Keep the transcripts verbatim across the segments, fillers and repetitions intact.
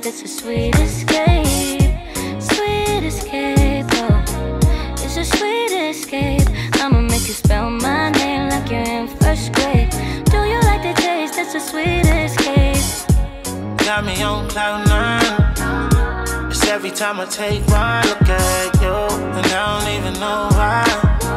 that's a sweet escape. Sweet escape, oh, it's a sweet escape. I'ma make you spell my name like you're in first grade. Do you like the taste? That's a sweet escape. Got me on cloud nine. It's every time I take one look at you, and I don't even know why.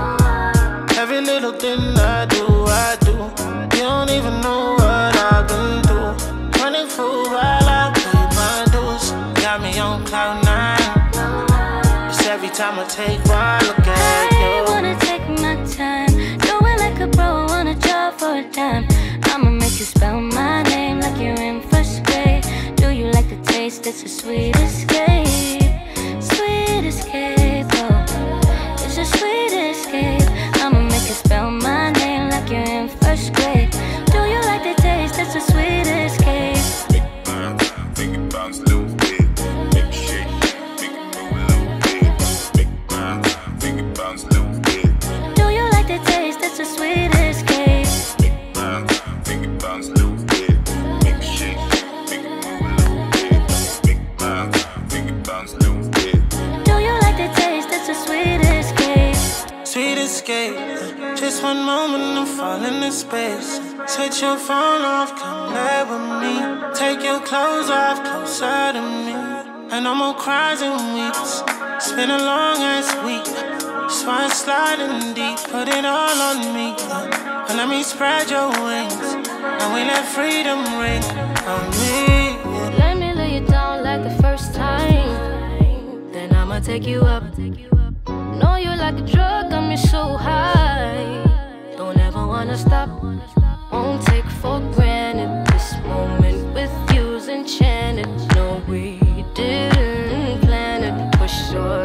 Every little thing I do, I do. You don't even know what I've been through. Running through while I pay my dues. Got me on cloud nine. It's every time I take one look at you. I wanna take my time, do it like a pro on a job for a dime. I'ma make you spell my name like you're in first grade. Do you like the taste? That's a sweet escape. Sweet escape, oh, it's a sweet escape. I'ma make you spell my name like you're in first grade. Do you like the taste? That's a sweet escape. Big bounce, make it bounce a little bit. Make it shake, make it move a little bit. Big bounce, make it bounce a little bit. Do you like the taste? That's a sweet escape. Big bounce, make it bounce a little bit. Make it shake, make it move a little bit. Big bounce, make it bounce a little bit. Do you like the taste? That's a sweet escape. Sweet escape. Just one moment and fall into space. Switch your phone off, come lay with me. Take your clothes off, closer to me. And no more cries and weeps. It's been a long ass week. So I'm sliding deep, put it all on me. And let me spread your wings. And we let freedom ring on me. Let me lay you down like the first time. Then I'ma take you up. Know you like a drug, got me so high. Don't ever wanna stop. Won't take for granted. This moment with you's enchanted. No, we didn't plan it for sure.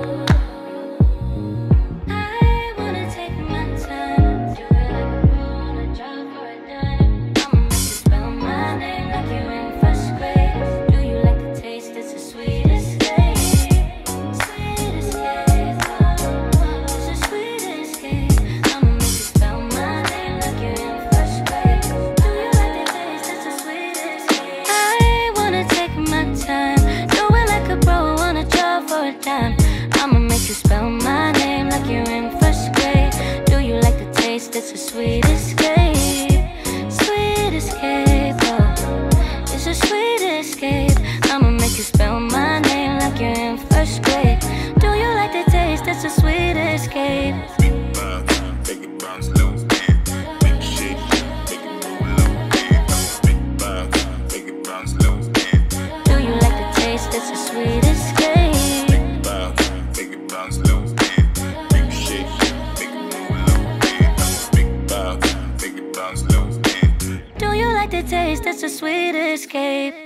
I wanna take my time. Do it like a pro on a job for a dime. I'ma make you spell my name like you're in first grade. Do you like the taste? It's a sweet escape. Sweet escape, oh, it's a sweet escape. I'ma make you spell my name like you're in first grade. Do you like the taste? It's a sweet escape. I wanna take my time. Do it like a pro on a job for a dime. I'ma make you spell my name like you're in first grade. Do you like the taste? It's a sweet escape. Sweet escape, oh, it's a sweet escape. I'ma make you spell my name like you're in first grade. Do you like the taste? It's a sweet escape. Big bounce, make it bounce a little bit. Make it shake, make it move a little bit. Big bounce, make it bounce a little bit. Do you like the taste? It's a sweet escape. Big bounce, make it bounce a little bit. Make it shake, make it move a little bit. Big bounce, make it bounce a little bit. Do you like the taste? It's a sweet escape.